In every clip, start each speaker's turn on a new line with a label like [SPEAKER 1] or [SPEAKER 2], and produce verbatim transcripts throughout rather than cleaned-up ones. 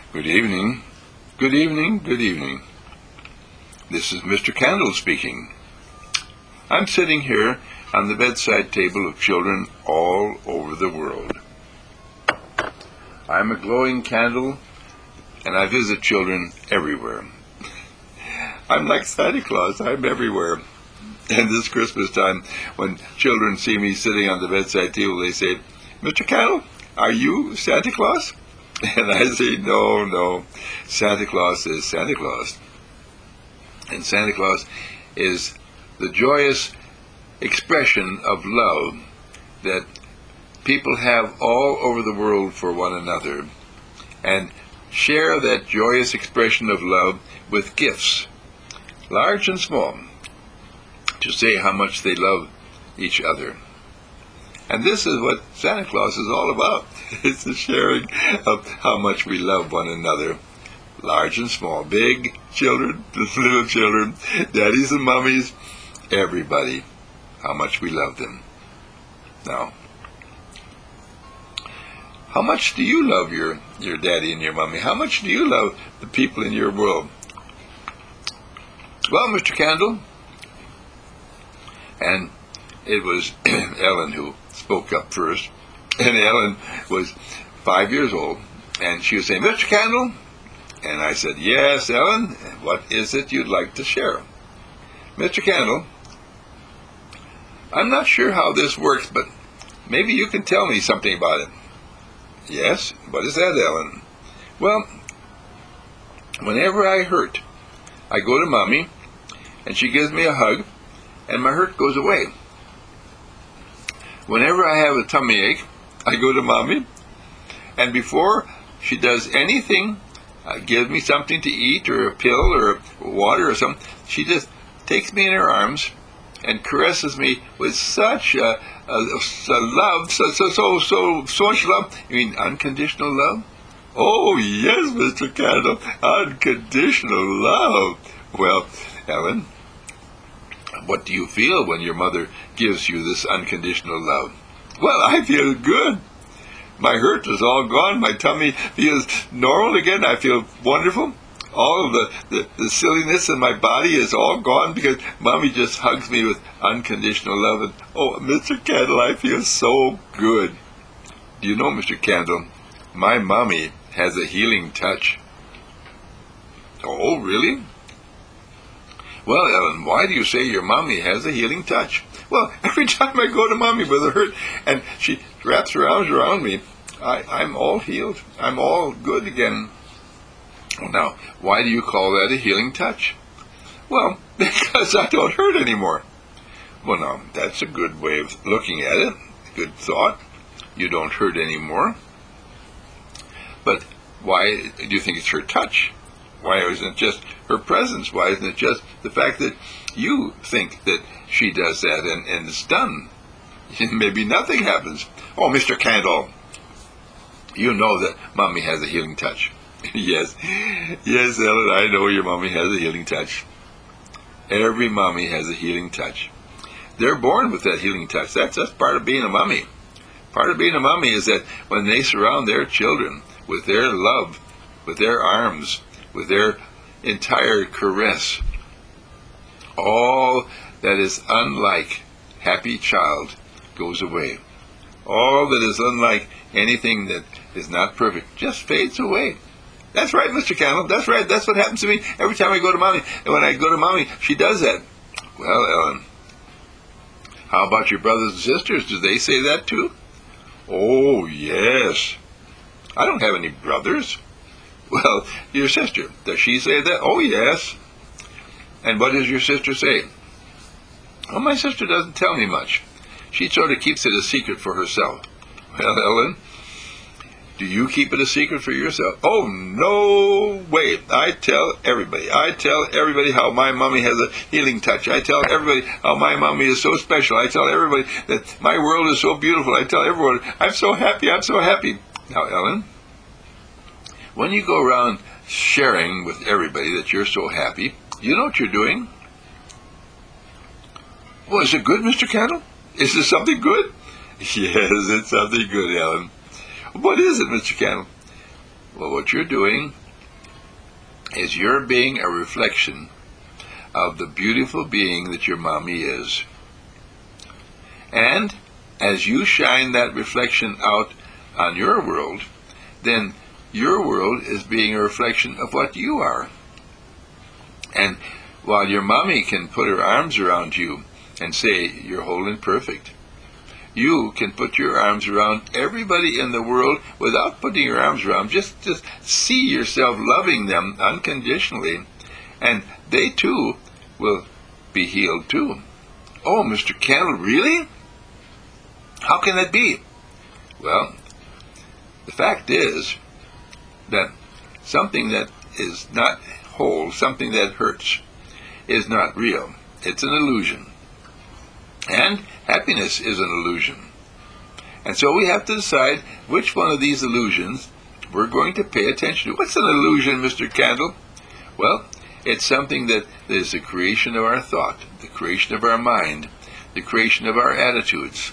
[SPEAKER 1] Good evening, good evening, good evening. This is Mister Candle speaking. I'm sitting here on the bedside table of children all over the world. I'm a glowing candle, and I visit children everywhere. I'm like Santa Claus, I'm everywhere. And this Christmas time, when children see me sitting on the bedside table, they say, "Mister Candle, are you Santa Claus?" And I say, no, no, Santa Claus is Santa Claus. And Santa Claus is the joyous expression of love that people have all over the world for one another, and share that joyous expression of love with gifts, large and small, to say how much they love each other. And this is what Santa Claus is all about. It's the sharing of how much we love one another, large and small, big children, little children, daddies and mummies, everybody, how much we love them. Now, how much do you love your, your daddy and your mummy? How much do you love the people in your world? Well, Mister Candle, and it was Ellen who spoke up first, and Ellen was five years old, and she was saying, "Mister Candle," and I said, "Yes, Ellen, what is it you'd like to share?" "Mister Candle, I'm not sure how this works, but maybe you can tell me something about it." "Yes, what is that, Ellen?" "Well, whenever I hurt, I go to Mommy, and she gives me a hug, and my hurt goes away. Whenever I have a tummy ache, I go to Mommy, and before she does anything, uh, give me something to eat or a pill or water or something, she just takes me in her arms and caresses me with such a, a, a love, so, so, so, so, so much love." "You mean unconditional love?" "Oh, yes, Mister Candle, unconditional love." "Well, Ellen, what do you feel when your mother gives you this unconditional love?" "Well, I feel good. My hurt is all gone. My tummy feels normal again. I feel wonderful. All of the, the, the silliness in my body is all gone because Mommy just hugs me with unconditional love. And, oh, Mister Candle, I feel so good. Do you know, Mister Candle, my Mommy has a healing touch." "Oh, really?" "Well, Ellen, why do you say your Mommy has a healing touch?" "Well, every time I go to Mommy with a hurt and she wraps her arms around me, I, I'm all healed. I'm all good again." "Well, now, why do you call that a healing touch?" "Well, because I don't hurt anymore." "Well, now, that's a good way of looking at it. Good thought. You don't hurt anymore. But why do you think it's her touch? Why isn't it just her presence? Why isn't it just the fact that you think that she does that and, and it's done? Maybe nothing happens." "Oh, Mister Candle, you know that Mommy has a healing touch." Yes, yes, Ellen, I know your Mommy has a healing touch. Every Mommy has a healing touch. They're born with that healing touch. That's, that's part of being a Mommy. Part of being a Mommy is that when they surround their children with their love, with their arms, with their entire caress, all that is unlike happy child goes away. All that is unlike anything that is not perfect just fades away. That's right, Mister Candle. That's right. That's what happens to me every time I go to Mommy. And when I go to Mommy, she does that. Well, Ellen, how about your brothers and sisters? Do they say that too? Oh, yes. I don't have any brothers. Well, your sister, does she say that? Oh, yes. And what does your sister say? Well, my sister doesn't tell me much. She sort of keeps it a secret for herself. Well, Ellen, do you keep it a secret for yourself? Oh, no way. I tell everybody. I tell everybody how my Mommy has a healing touch. I tell everybody how my Mommy is so special. I tell everybody that my world is so beautiful. I tell everyone, I'm so happy, I'm so happy. Now, Ellen, when you go around sharing with everybody that you're so happy, you know what you're doing? Well, is it good, Mister Candle? Is there something good? Yes, it's something good, Ellen. What is it, Mister Candle? Well, what you're doing is you're being a reflection of the beautiful being that your mommy is. And as you shine that reflection out on your world, then your world is being a reflection of what you are. And while your mommy can put her arms around you and say, you're whole and perfect, you can put your arms around everybody in the world without putting your arms around. Just, just see yourself loving them unconditionally, and they too will be healed too. Oh, Mister Candle, really? How can that be? Well, the fact is that something that is not whole, something that hurts, is not real. It's an illusion. And happiness is an illusion. And so we have to decide which one of these illusions we're going to pay attention to. What's an illusion, Mister Candle? Well, it's something that is the creation of our thought, the creation of our mind, the creation of our attitudes.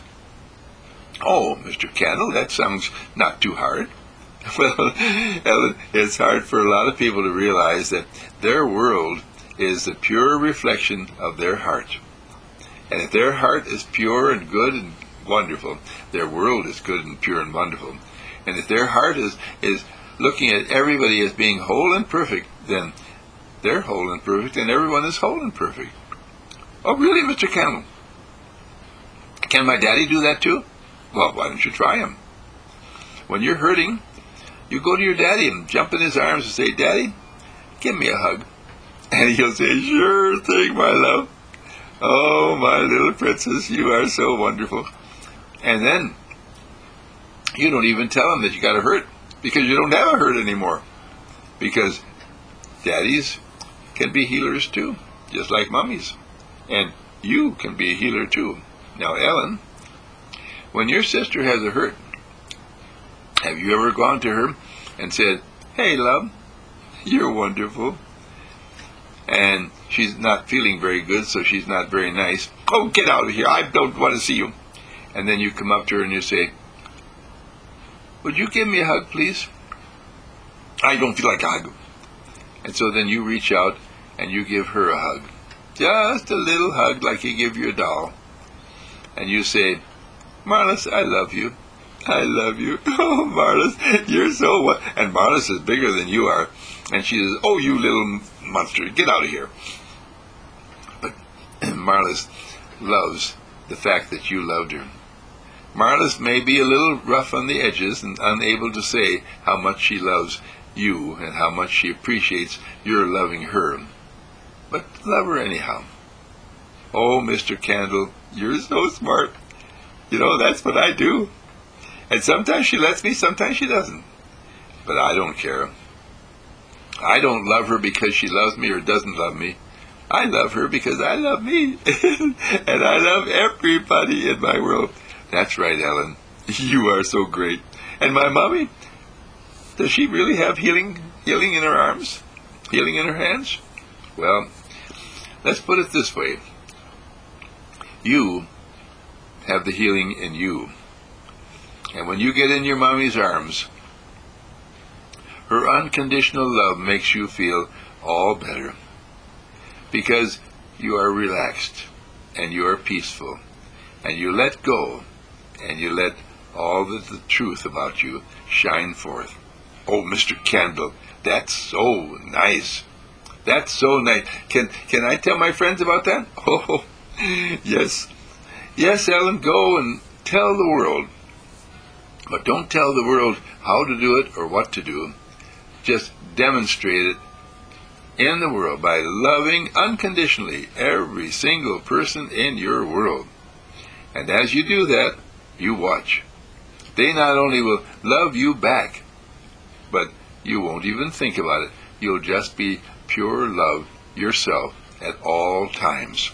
[SPEAKER 1] Oh, Mister Candle, that sounds not too hard. Well, Ellen, it's hard for a lot of people to realize that their world is the pure reflection of their heart. And if their heart is pure and good and wonderful, their world is good and pure and wonderful. And if their heart is, is looking at everybody as being whole and perfect, then they're whole and perfect, and everyone is whole and perfect. Oh, really, Mister Candle? Can my daddy do that too? Well, why don't you try him? When you're hurting, you go to your daddy and jump in his arms and say, Daddy, give me a hug. And he'll say, sure thing, my love. Oh, my little princess, you are so wonderful. And then you don't even tell him that you got a hurt, because you don't have a hurt anymore. Because daddies can be healers too, just like mummies. And you can be a healer too. Now, Ellen, when your sister has a hurt, have you ever gone to her and said, hey, love, you're wonderful? And she's not feeling very good, so she's not very nice. Oh, get out of here. I don't want to see you. And then you come up to her and you say, would you give me a hug, please? I don't feel like a hug. And so then you reach out and you give her a hug. Just a little hug like you give your doll. And you say, Marlis, I love you. I love you. Oh, Marlis, you're so what? And Marlis is bigger than you are. And she says, oh, you little monster, get out of here. But Marlis loves the fact that you loved her. Marlis may be a little rough on the edges and unable to say how much she loves you and how much she appreciates your loving her. But love her anyhow. Oh, Mister Candle, you're so smart. You know, that's what I do. And sometimes she lets me, sometimes she doesn't. But I don't care. I don't love her because she loves me or doesn't love me. I love her because I love me. And I love everybody in my world. That's right, Ellen. You are so great. And my mommy, does she really have healing, healing in her arms? Healing in her hands? Well, let's put it this way. You have the healing in you. And when you get in your mommy's arms, her unconditional love makes you feel all better. Because you are relaxed, and you are peaceful, and you let go, and you let all the, the truth about you shine forth. Oh, Mister Candle, that's so nice. That's so nice. Can can I tell my friends about that? Oh, yes. Yes, Ellen, go and tell the world. But don't tell the world how to do it or what to do. Just demonstrate it in the world by loving unconditionally every single person in your world. And as you do that, you watch. They not only will love you back, but you won't even think about it. You'll just be pure love yourself at all times.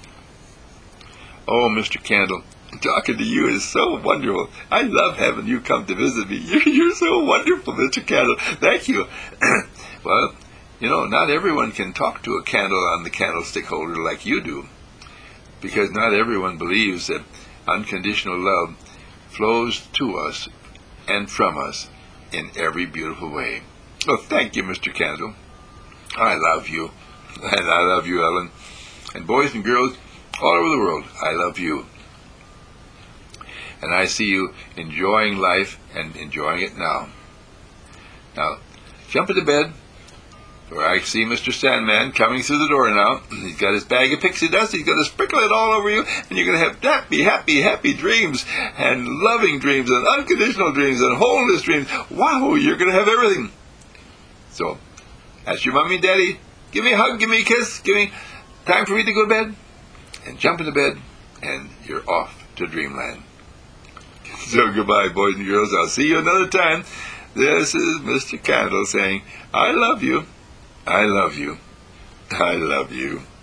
[SPEAKER 1] Oh, Mister Candle, talking to you is so wonderful. I love having you come to visit me. You're, you're so wonderful, Mister Candle. Thank you. Well, you know, not everyone can talk to a candle on the candlestick holder like you do, because not everyone believes that unconditional love flows to us and from us in every beautiful way. Oh, thank you, Mister Candle. I love you. And I love you, Ellen. And boys and girls all over the world, I love you. And I see you enjoying life and enjoying it now. Now, jump into bed, where I see Mister Sandman coming through the door now. He's got his bag of pixie dust. He's going to sprinkle it all over you, and you're going to have happy, happy, happy dreams, and loving dreams, and unconditional dreams, and wholeness dreams. Wow, you're going to have everything. So, ask your mommy and daddy, give me a hug, give me a kiss, give me time for me to go to bed, and jump into bed, and you're off to dreamland. So goodbye, boys and girls. I'll see you another time. This is Mister Candle saying, I love you. I love you. I love you.